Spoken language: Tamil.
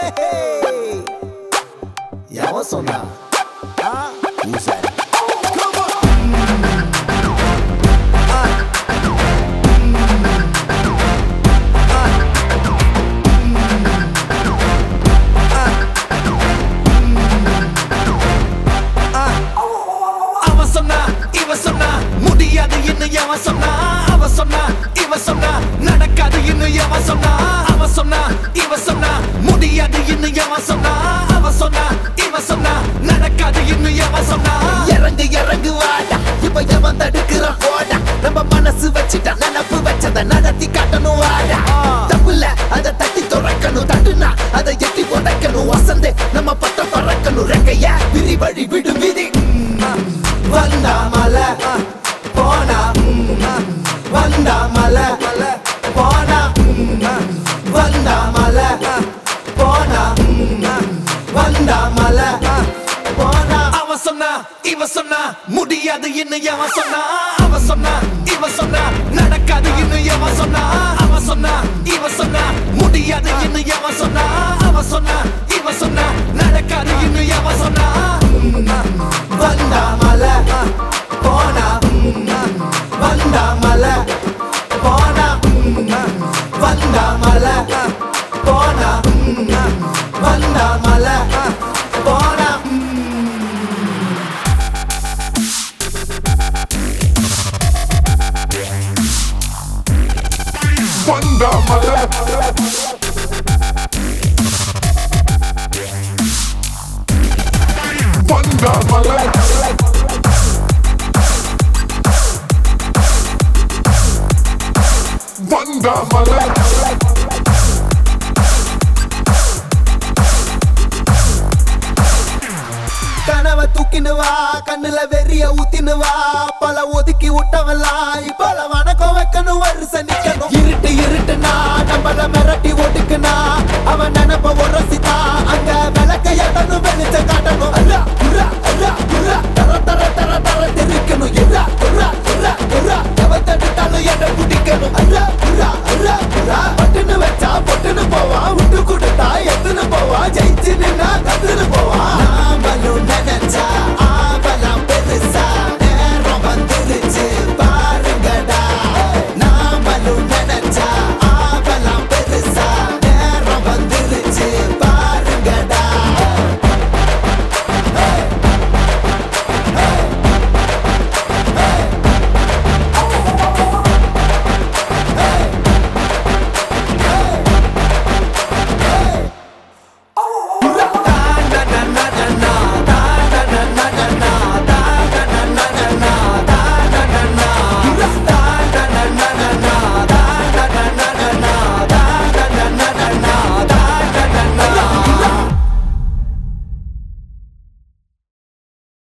யாவன் சொன்னா ஊசாரி முடியாது இன்னும் எவன் சொன்னா அவ சொன்னா இவ சொன்னா நடக்காது இன்னும் எவன் சொன்னா அவ சொன்னா இவ சொன்னா முடியாது இன்னும் எவன் சொன்னா அவ சொன்னா இவ சொன்னா நடக்காது இன்னும் எவன் சொன்னா இறங்கு இறங்கு வாடா இப்ப எவன் தடுக்கிறான் போடா நம்ம மனசு வச்சுட்டா நினப்பு வச்சத நடத்தி காட்டணும் வாடா தப்புல அதை தட்டி துறக்கணும் தட்டுனா அதை எட்டி உடைக்கணும் வசந்தே நம்ம பட்ட பறக்கணும் ரெக்கைய விரி வழி விடு விதி வந்தா மலை போனா வந்தா மலை போனா வந்தா மலை போனா வந்தா மலை போனா அவ சொன்னா இவ சொன்னா முடியாது இன்னும் எவன் சொன்னா அவ சொன்னா இவ சொன்னா நடக்காது இன்னும் எவன் சொன்னா அவ சொன்னா இவ சொன்னா முடியாது இன்னும் எவன் சொன்னா அவ சொன்னா இவ சொன்னா நடக்காது இன்னும் எவன் சொன்னா வந்தா மலை போனா வந்தா மலை போனா வந்தா மலை போனா வந்தா மலை போனா வந்தா மலை வந்தா மலை வந்தா மலை கனவ தூக்கினுவா கண்ணுல வெறிய ஊத்தினுவா பல ஒதுக்கி விட்டவெல்லாம் இப்பல வணக்கம் வைக்கணும் வருஷ நிக்கணும் இருட்டு இருட்டுனா நம்மள மிரட்டி ஒடுக்குனா அவன் நினைப்ப உரசித்தா அங்க விளக்க எட்டணும் வெளிச்ச காட்டணும் அல்ல உரா அல்ல உரா தர தர தர தர தெரிக்கணும் இரா உரா உரா உரா எவ தடுத்தாலும் என்ன பிடிக்கணும் அல்ல உரா அல்ல உரா